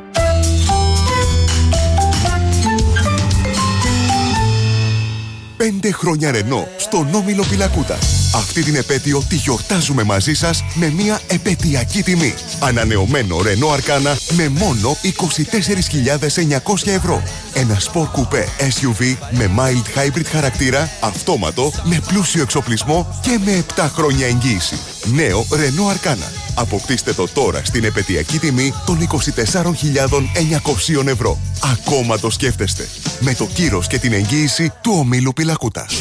S11: 5 χρόνια Renault στον Όμιλο Πιλακούτας. Αυτή την επέτειο τη γιορτάζουμε μαζί σας με μια επετειακή τιμή. Ανανεωμένο Renault Arcana με μόνο 24.900 ευρώ. Ένα Sport Coupé SUV με mild hybrid χαρακτήρα, αυτόματο, με πλούσιο εξοπλισμό και με 7 χρόνια εγγύηση. Νέο Renault Arcana. Αποκτήστε το τώρα στην επετειακή τιμή των 24.900 ευρώ. Ακόμα το σκέφτεστε. Με το κύρος και την εγγύηση του Ομίλου Πιλακούτας.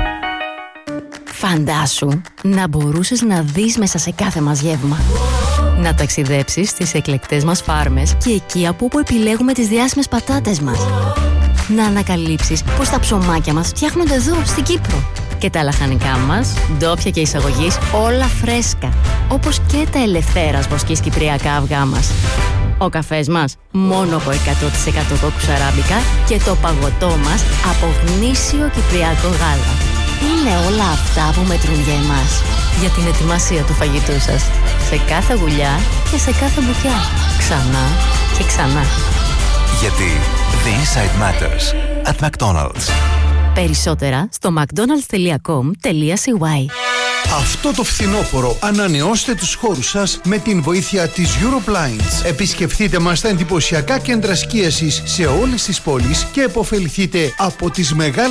S15: Φαντάσου να μπορούσες να δεις μέσα σε κάθε μας γεύμα. Να ταξιδέψεις στις εκλεκτές μας φάρμες και εκεί από όπου επιλέγουμε τις διάσημες πατάτες μας. Να ανακαλύψεις πως τα ψωμάκια μας φτιάχνονται εδώ, στην Κύπρο. Και τα λαχανικά μας, ντόπια και εισαγωγής, όλα φρέσκα. Όπως και τα ελευθέρας βοσκής κυπριακά αυγά μας. Ο καφές μας μόνο από 100% κόκκους αράμπικα και το παγωτό μας από γνήσιο κυπριακό γάλα. Είναι όλα αυτά που μετρούν για εμάς. Για την ετοιμασία του φαγητού σας. Σε κάθε γουλιά και σε κάθε μπουκιά. Ξανά και ξανά.
S16: Γιατί the inside matters at McDonald's.
S15: Περισσότερα στο mcdonalds.com.cy.
S17: Αυτό το φθινόπωρο ανανεώστε τους χώρους σας με την βοήθεια της Europlinds. Επισκεφτείτε μας στα εντυπωσιακά κέντρα σκίασης σε όλες τις πόλεις και επωφεληθείτε από τις μεγάλες